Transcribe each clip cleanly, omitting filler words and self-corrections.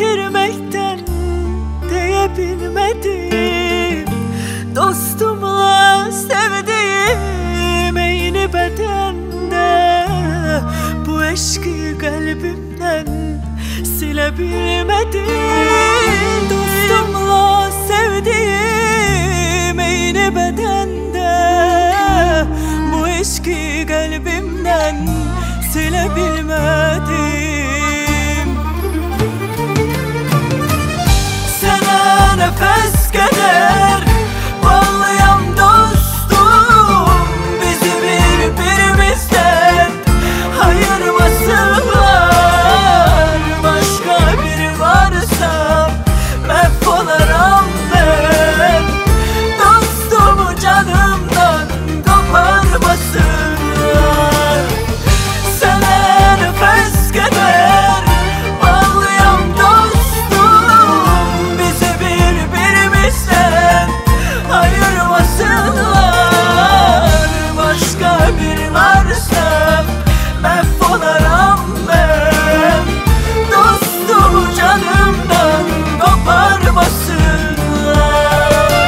bitirmekten diyebilmedim. Dostumla sevdiğim aynı bedende, bu eşki kalbimden silebilmedim. Dostumla sevdiğim aynı bedende, bu eşki kalbimden silebilmedim. Sana nefes kadar bağlayan dostum, bizi birbirimizden ayırmasınlar. Başka biri varsa mahvolurum ben. Dostumu canımdan koparmasınlar. Sana nefes kadar bağlayan dostum, bizi birbirimizden ayırmasınlar. Başka biri varsa mahvolurum ben. Dostumu canımdan koparmasınlar.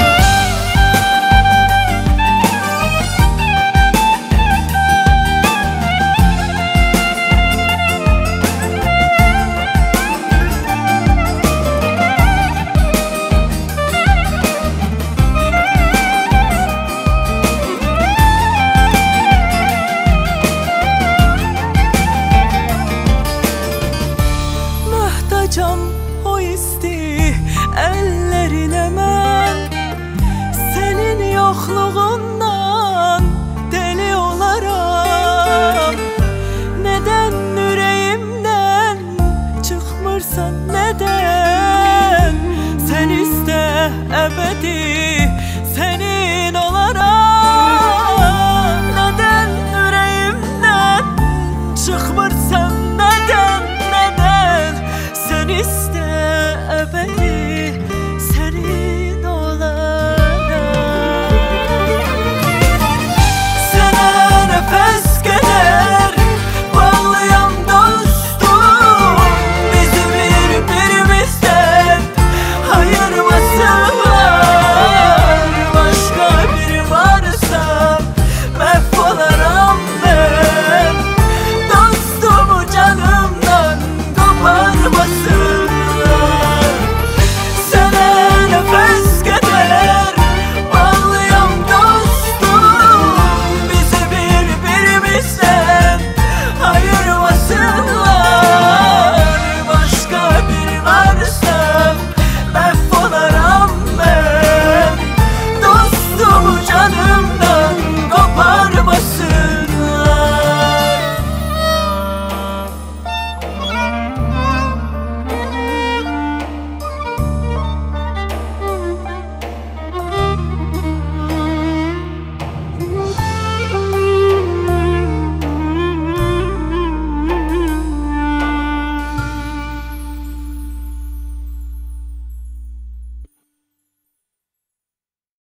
Muhtacam o isti ellerine ben, senin yokluğundan deli olaram. Neden yüreğimden çıkmırsan, neden? Sen iste ebedi senin olaram.